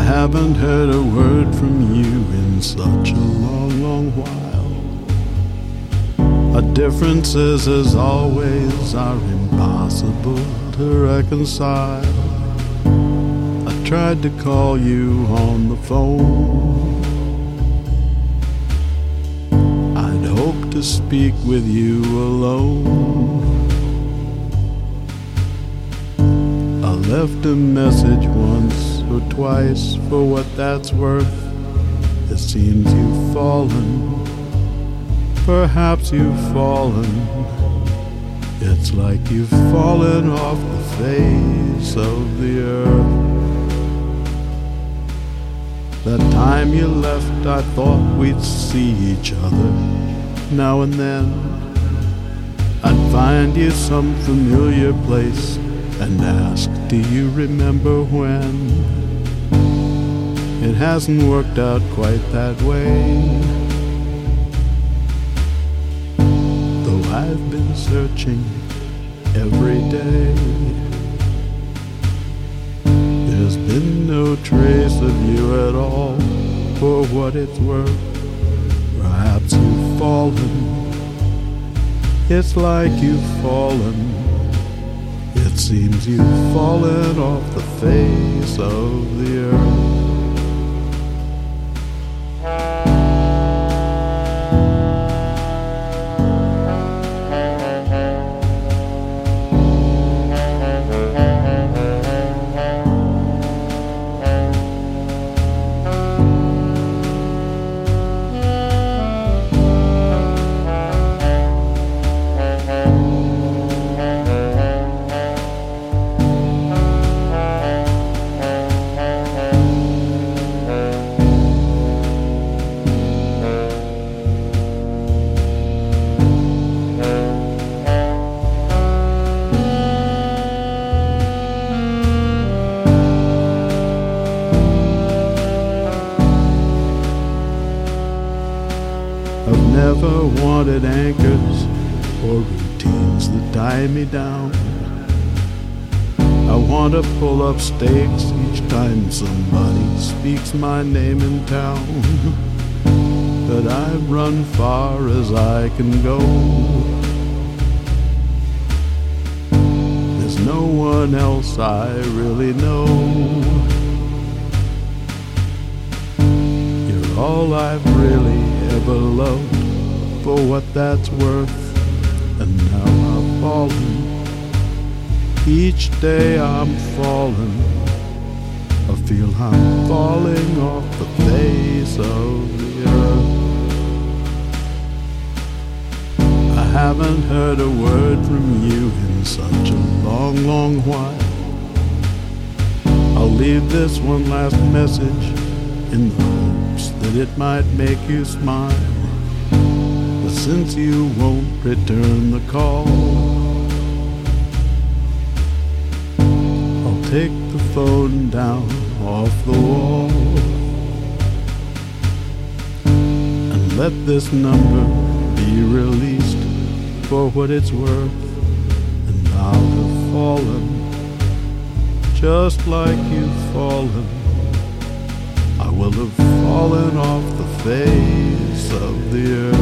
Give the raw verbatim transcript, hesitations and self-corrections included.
haven't heard a word from you in such a long, long while. Our differences, as always, are impossible to reconcile. I tried to call you on the phone. I'd hoped to speak with you alone. I left a message once or twice, for what that's worth. It seems you've fallen, perhaps you've fallen. It's like you've fallen off the face of the earth. That time you left, I thought we'd see each other now and then. I'd find you some familiar place and ask, do you remember when? It hasn't worked out quite that way, though I've been searching every day. There's been no trace of you at all, for what it's worth. Perhaps you've fallen, it's like you've fallen. It seems you've fallen off the face of the earth. I've never wanted anchors or routines that tie me down. I want to pull up stakes each time somebody speaks my name in town. But I've run far as I can go. There's no one else I really know. You're all I've really ever loved, for what that's worth. And now I've fallen, each day I'm falling. I feel I'm falling off the face of the earth. I haven't heard a word from you in such a long, long while. I'll leave this one last message in the hopes that it might make you smile. But since you won't return the call, I'll take the phone down off the wall and let this number be released for what it's worth. And I'll have fallen just like you've fallen. I will have fallen off the face of the earth.